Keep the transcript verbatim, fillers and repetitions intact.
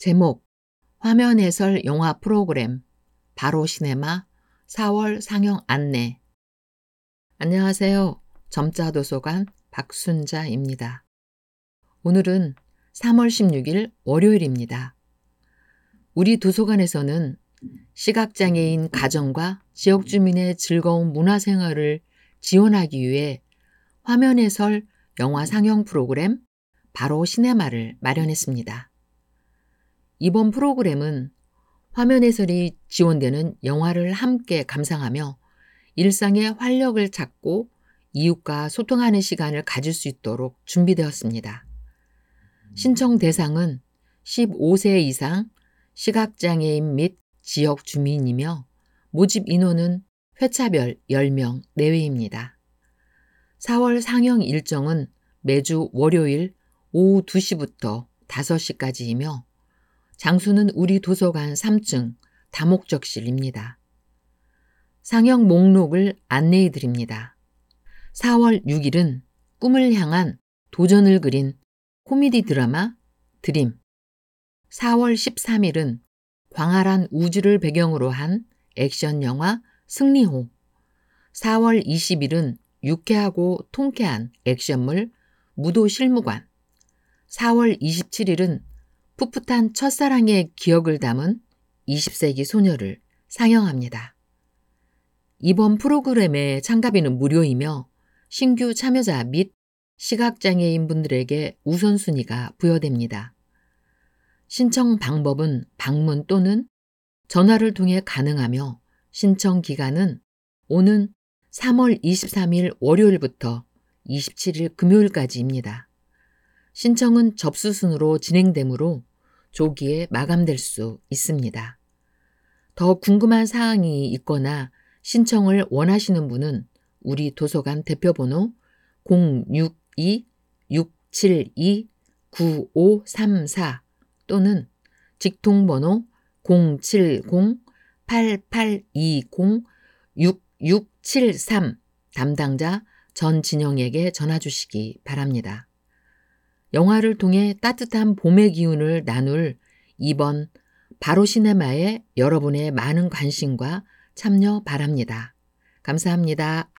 제목 화면 해설 영화 프로그램 바로 시네마 사월 상영 안내. 안녕하세요. 점자 도서관 박순자입니다. 오늘은 삼월 십육일 월요일입니다. 우리 도서관에서는 시각장애인 가정과 지역 주민의 즐거운 문화생활을 지원하기 위해 화면 해설 영화 상영 프로그램 바로 시네마를 마련했습니다. 이번 프로그램은 화면 해설이 지원되는 영화를 함께 감상하며 일상의 활력을 찾고 이웃과 소통하는 시간을 가질 수 있도록 준비되었습니다. 신청 대상은 십오 세 이상 시각장애인 및 지역 주민이며 모집 인원은 회차별 열 명 내외입니다. 사월 상영 일정은 매주 월요일 오후 두 시부터 다섯 시까지이며 장소는 우리 도서관 삼 층 다목적실입니다. 상영 목록을 안내해 드립니다. 사월 육일은 꿈을 향한 도전을 그린 코미디 드라마 드림. 사월 십삼일은 광활한 우주를 배경으로 한 액션 영화 승리호. 사월 이십일은 유쾌하고 통쾌한 액션물 무도실무관. 사월 이십칠일은 풋풋한 첫사랑의 기억을 담은 이십 세기 소녀를 상영합니다. 이번 프로그램의 참가비는 무료이며 신규 참여자 및 시각장애인 분들에게 우선순위가 부여됩니다. 신청 방법은 방문 또는 전화를 통해 가능하며 신청 기간은 오는 삼월 이십삼일 월요일부터 이십칠일 금요일까지입니다. 신청은 접수 순으로 진행되므로 조기에 마감될 수 있습니다. 더 궁금한 사항이 있거나 신청을 원하시는 분은 우리 도서관 대표번호 공육이 육칠이 구오삼사 또는 직통번호 공칠공 팔팔이공 육육칠삼 담당자 전진영에게 전화 주시기 바랍니다. 영화를 통해 따뜻한 봄의 기운을 나눌 이번 바로 시네마에 여러분의 많은 관심과 참여 바랍니다. 감사합니다.